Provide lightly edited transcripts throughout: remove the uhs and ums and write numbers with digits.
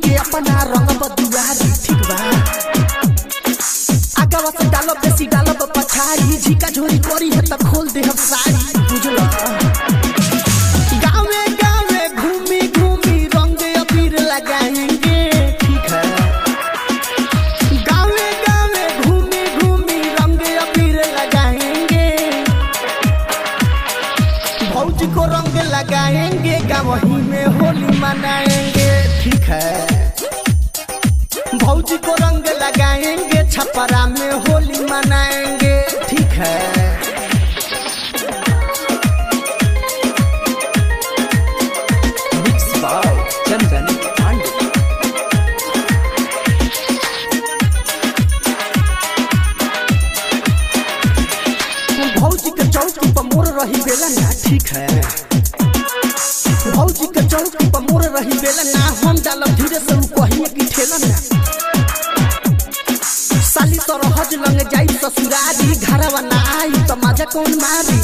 के अपना रंग बदुआरी ठीक बा। आगवा से डालब बेसी डालब पछाड़ी, झिका झोरी करी है त खोल दे हम साड़ी बुझल। गाँव गाँव घूमी घूमी रंग अबीर लगाएंगे ठीक है। गाँव गाँव घूमी घूमी रंग अबीर लगाएंगे, भौजी को रंग लगाएंगे, गाँव ही में होली मनाएंगे ठीक है। भौजी को रंग लगाएंगे, छपरा में होली मनाएंगे ठीक है। Mix by Chandan Pandey. भौजी के चौकी पर मोर रही बेला ना ठीक है। भौजी के चौकी पर मोर रही बेला ना, हम डालब धीरे से कहिए कि ठेला ना। साली तो रहज लंग जाई ससुरारी, घरवा ना आई तो मजा कौन मारी।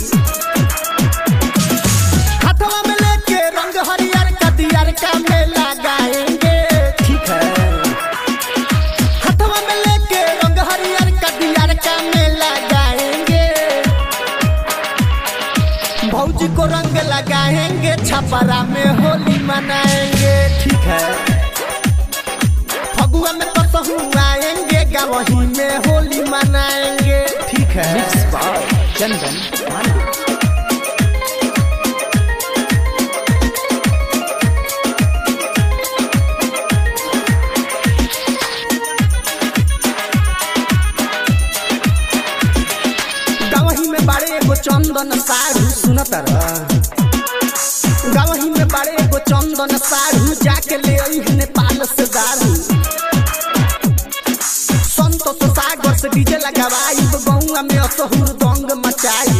हाथवा में लेके रंग हरियर कदियर का में लगाएंगे ठीक है। हाथवा में लेके रंग हरियर कदियर का में लगाएंगे, भौजी को रंग लगाएंगे, छपरा में होली मनाएंगे ठीक है। फगुआ में कसहू आएंगे, गाँव ही में होली मनाएंगे ठीक है। Mix by Chandan Pandey. गाँव ही में बाड़े एगो चंदन साढ़ू सुनत रह। गाँव ही में बाड़े एगो चंदन साढ़ू, जाके ले आई नेपाल से दारू। संतोष सागर से डीजे लगावाई, गौआ में असहुर दंग मचाई।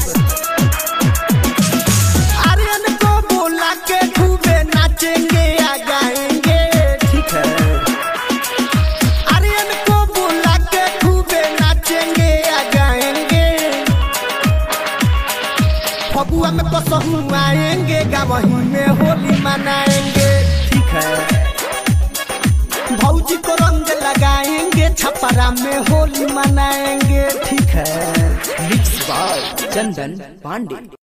आर्यन को बोला के खूबे नाचेंगे या गाएंगे ठीक है। आर्यन को बोला के खूबे नाचेंगे या गाएंगे, फगुआ में कसहू आएंगे, गाँव ही में होली मनाएंगे ठीक है। भौजी को रंग लगाएंगे, छपरा में होली मनाएंगे ठीक है। Mix by Chandan Pandey.